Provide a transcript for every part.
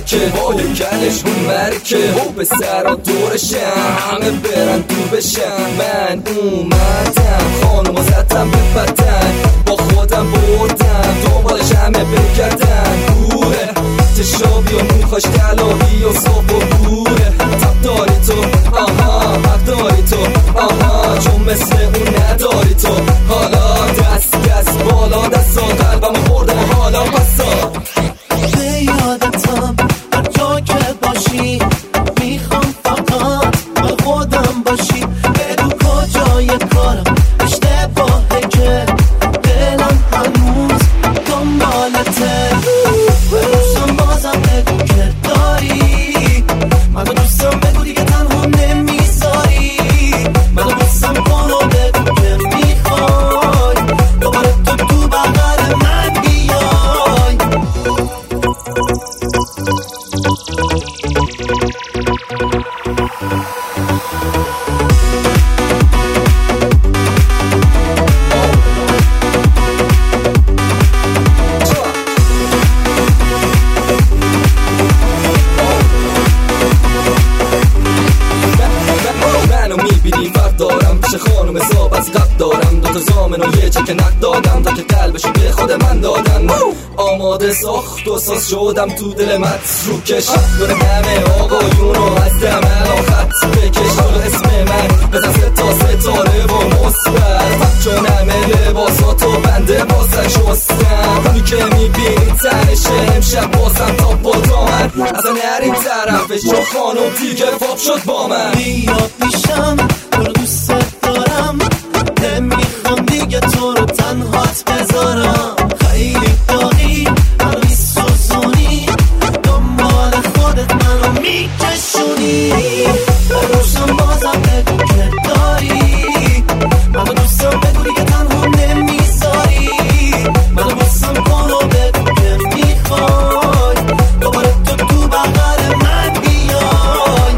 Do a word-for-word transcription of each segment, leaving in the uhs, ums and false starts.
مرکه با گلش اون مرکه او به سرا دورشم همه برن دور بشم. من اومدم خانوما زدم به بدن با خودم بردم دنبالش همه بگردن بوره تشابی و موخاش دلالی و صاف و بوره تب داری تو آها حق داری تو آها چون مثل اون نداری تو. حالا دست دست بالا دستا قلبم خوردم حالا بسا به یادتم هر جا که باشی میخوام فقط با خودم باشی. بدو کجای کارم اشتباهه که دلم هنوز دنبالته. بروشم بازم بگو که داری منو دوستم بگو دیگه تنها نمیذاری. منو بسم کن و بگو که میخوای دوباره تو تو بغل من بیای. دارم پیش خانم حساب از قبل دارم دو تا زامن و یه چک نقد دادم تا که قلبشو به خود من دادن. آماده ساخت و ساز شدم تو دل متروکش دور همه آقایونو از دم الان خط بکش. حالا اسم من بزن سه تا ستاره و مثبت چون همه لباساتو بنده بازن شستم. اونی که میبینی تنشه امشب بازم تا با دامن اصلا نرین طرفش چون خانم دیگه فاب شد با من. بیا پیشم تو رو دوست دارم نمیخوام دیگه تو رو تنهات بذارم. خیلی داغی منو میسوزونی دنبال خودت منو میکشونی. بروشم بازم بگو که داری منو دوستم بگو دیگه تنها نمیذاری. منو بسم کن و بگو که میخوای دوباره تو تو بغل من بیای.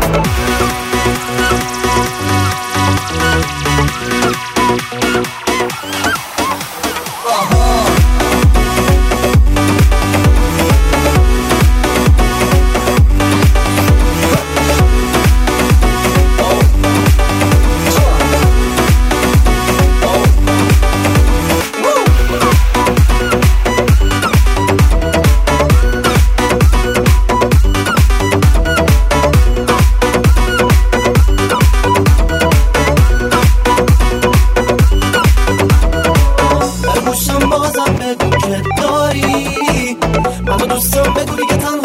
بازم بگو که داری منو دوستم بگو دیگه تنها